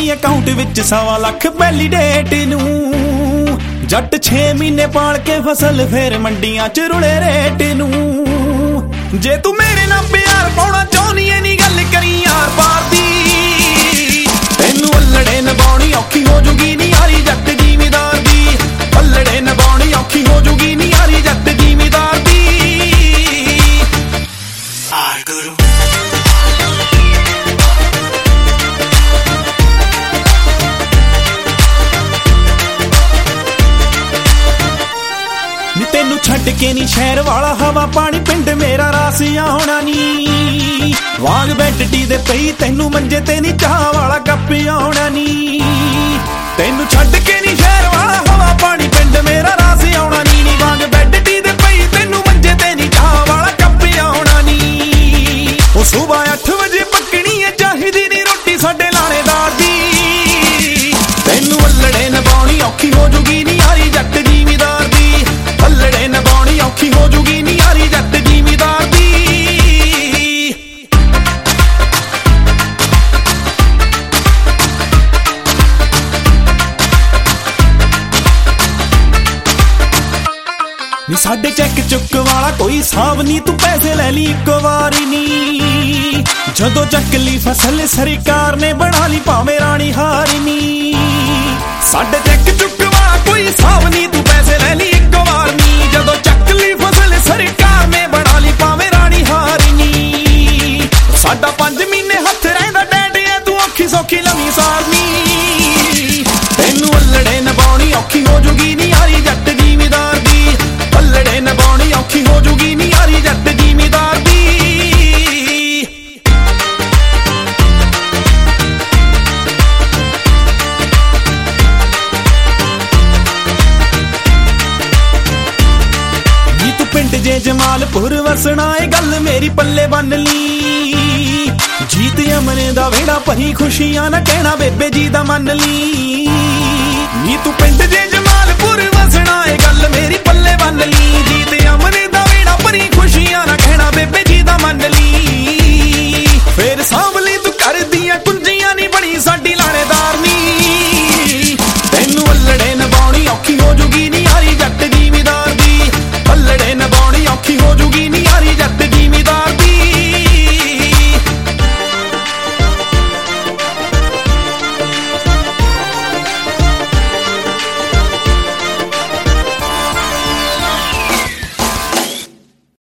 ਨੀ ਅਕਾਊਂਟ ਵਿੱਚ 1.25 ਲੱਖ ਪਹਿਲੀ ਡੇਟ ਨੂੰ। ਜੱਟ 6 ਮਹੀਨੇ ਪਾਲ ਕੇ ਫਸਲ ਫੇਰ ਮੰਡੀਆਂ ਚ ਰੁਲੇ ਰੇਟ ਨੂੰ। ਜੇ ਤੂੰ ਮੇਰੇ ਨਾਲ ਪਿਆਰ ਪਾਉਣਾ ਚਾਹੁੰਦੀ ਏ ਨੀ ਗੱਲ ਕਰੀ ਯਾਰ ਪਾਰ ਦੀ। ਤੈਨੂੰ ਅੱਲੜੇ ਨਿਭਾਉਣੀ ਔਖੀ ਹੋ ਜੂਗੀ ਨੀ ਯਾਰੀ ਜੱਟ ਜ਼ਿਮੀਦਾਰ ਦੀ। ਅੱਲੜੇ ਨਿਭਾਉਣੀ ਔਖੀ ਹੋ ਜੂਗੀ ਨੀ ਯਾਰੀ ਜੱਟ ਜ਼ਿਮੀਦਾਰ ਦੀ। ਤੈਨੂੰ ਛੱਡ ਕੇ ਨੀ ਸ਼ਹਿਰ ਵਾਲਾ ਹਵਾ ਪਾਣੀ ਪਿੰਡ ਮੇਰਾ ਰਾਸ ਆਉਣਾ ਨੀ। ਵਾਂਗ ਬੈੱਡ ਟੀ ਦੇ ਪਈ ਤੈਨੂੰ ਮੰਜੇ ਤੇ ਨੀ ਚਾਹ ਵਾਲਾ ਕੱਪ ਆਉਣਾ ਨੀ। ਤੈਨੂੰ ਛੱਡ ਕੇ ਨੀ ਸ਼ਹਿਰ ਵਾਲਾ ਹਵਾ ਪਾਣੀ ਪਿੰਡ ਮੇਰਾ ਰਾਸ ਆਉਣਾ ਨੀ। ਵਾਂਗ ਬੈੱਡ ਟੀ ਦੇ ਪਈ ਤੈਨੂੰ ਮੰਜੇ ਤੇ ਨੀ ਚਾਹ ਵਾਲਾ ਕੱਪ ਆਉਣਾ ਨੀ। ਉਹ ਸੁਬਾਹ 8 ਵਜੇ ਪੱਕਣੀ ਏ ਚਾਹੀਦੀ ਨੀ ਰੋਟੀ ਸਾਡੇ ਲਾਣੇਦਾਰ ਦੀ। ਤੈਨੂੰ ਅੱਲੜੇ ਨਿਭਾਉਣੀ ਔਖੀ ਹੋ ਜੂਗੀ ਨੀ ਯਾਰੀ ਜੱਟ ਜ਼ਿਮੀਦਾਰ ਦੀ। ਅੱਲੜੇ ਨਿਭਾਉਣੀ ਔਖੀ ਹੋ ਜੂਗੀ ਨੀ ਯਾਰੀ ਜੱਟ ਜ਼ਿਮੀਦਾਰ ਦੀ। ਨੀ ਸਾਡੇ ਚੈੱਕ ਚੁੱਕ ਵਾਲਾ ਕੋਈ ਹਿਸਾਬ ਨੀ ਤੂੰ ਪੈਸੇ ਲੈ ਲਈ ਇੱਕ ਵਾਰੀ ਨੀ। ਜਦੋਂ ਚੱਕ ਲਈ ਫਸਲ ਸਰਕਾਰ ਨੇ ਬਣਾ ਲਈ ਭਾਵੇਂ ਰਾਣੀ ਹਾਰੀ ਨੀ। ਸਾਡੇ ਚੈੱਕ ਚੁੱਕ ਵਾਲਾ ਕੋਈ ਹਿਸਾਬ ਨੀ ਤੂੰ ਪੈਸੇ ਲੈ ਲਈ ਇੱਕ ਵਾਰ ਨੀ। ਜਦੋਂ ਚੱਕ ਲਈ ਫਸਲ ਸਰਕਾਰ ਨੇ ਬਣਾ ਲਈ ਭਾਵੇਂ ਰਾਣੀ ਹਾਰੀ ਨੀ। ਸਾਡਾ 5 ਮਹੀਨੇ ਹੱਥ ਰਹਿੰਦਾ ਡੈਡ ਐ ਤੂੰ ਔਖੀ ਸੌਖੀ ਲਵੀਂ ਸਾਰਨੀ। ਤੈਨੂੰ ਅੱਲੜੇ ਨਿਭਾਉਣੀ ਔਖੀ ਹੋ ਜੂਗੀ ਨੀ ਯਾਰੀ ਜੱਟ ਜ਼ਿਮੀਦਾਰ ਦੀ। ਅੱਲੜੇ ਨਿਭਾਉਣੀ ਔਖੀ ਹੋ ਜੂਗੀ ਨੀ ਯਾਰੀ ਜੱਟ ਜ਼ਿਮੀਦਾਰ ਦੀ। ਨੀ ਤੂੰ ਪਿੰਡ ਜੇ ਜਮਾਲਪੁਰ ਵਸਣਾ ਏ ਗੱਲ ਮੇਰੀ ਪੱਲੇ ਬੰਨ ਲਈ। ਜੀਤ ਅਮਨ ਦਾ ਵਿਹੜਾ ਭਰੀ ਖੁਸ਼ੀਆਂ ਨਾ ਕਹਿਣਾ ਬੇਬੇ ਜੀ ਦਾ ਮੰਨ ਲਈ। ਨੀ ਤੂੰ ਪਿੰਡ ਜੇ